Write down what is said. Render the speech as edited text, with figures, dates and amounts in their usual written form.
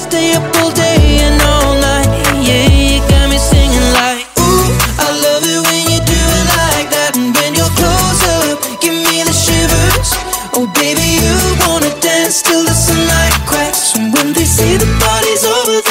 stay up all day and all night. Yeah, you got me singing like, ooh, I love it when you do it like that. And when you're close up, give me the shivers. Oh baby, you wanna dance till the sunlight cracks. And when they say the party's over,